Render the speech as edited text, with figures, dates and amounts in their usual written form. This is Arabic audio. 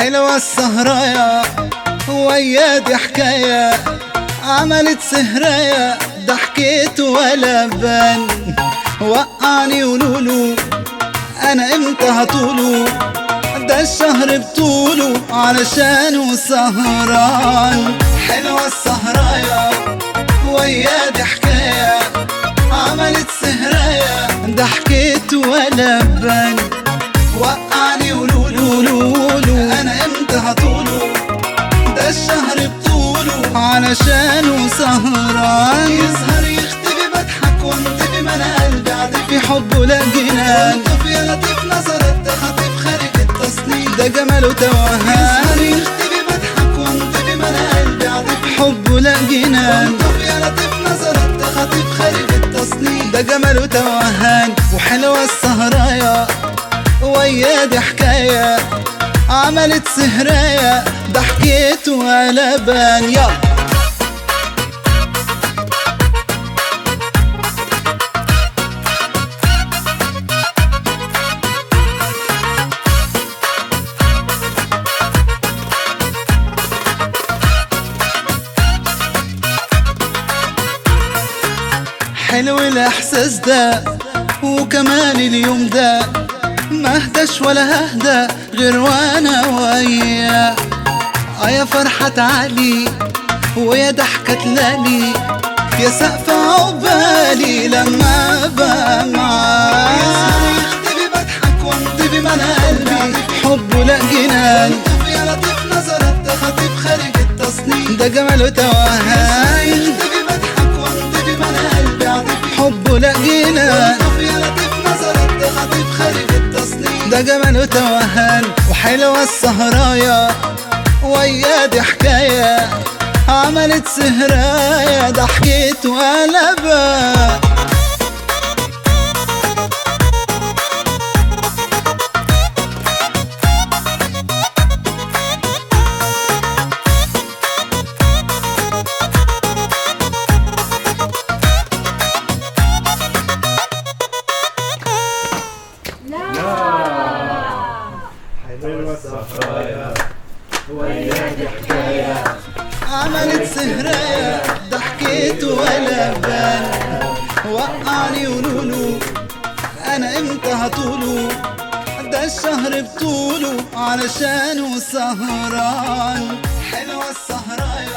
حلوة السهرايا ويا دي حكاية، عملت سهرايا ضحكت ولا بان، وقعني ولولو انا امتى هطولو، ده الشهر بطوله علشانه سهران. حلوة السهرايا ويا دي حكاية، عملت سهرايا ضحكت ولا بان، وقعني ولولو انا امتى هطولو، ده الشهر بطوله علشانه سهران. يسهر يختفي بضحك وانطفي، ما انا قلبي عاطفي في حبه لا جنان، وانطفي يا لطيف نظرات تخاطف خارج التصنيف، ده جماله توهان. يسهر يختفي بضحك وانطفي، ما انا قلبي عاطفي في حبه لا جنان، وانطفي يا لطيف نظرات تخاطف خارج التصنيف، ده جماله توهان. وحلوة السهرايا ويا دي حكاية، عملت سهرايا ضحكت ولا بان. يلا حلو الاحساس ده وكمان اليوم ده، ما اهداش ولا ههدى غير وانا وياه. يا فرحة تعالي ويا ضحكة تلالي، يا سقف عقبالي لما ابقى معاه. يختفي بضحك وانطفي، ما انا قلبي حبه لا جنان، وانطفي يا لطيف نظرات تخاطف خارج التصنيف، ده جماله توهان. يختفي بضحك وانطفي، ما انا قلبي عاطفي حبه لا جنان، وانطفي يا لطيف نظرات تخاطف خارج التصنيف، ده جماله توهان. وحلوة السهرايا ويا دي حكاية، عملت سهرايا ضحكت ولا بان. حلوة السهرايا ويا دي حكاية، عملت سهرايا ضحكت ولا بان، وقعني ولولو انا امتى هطولو، ده الشهر بطوله علشانه سهران. حلوة السهرايا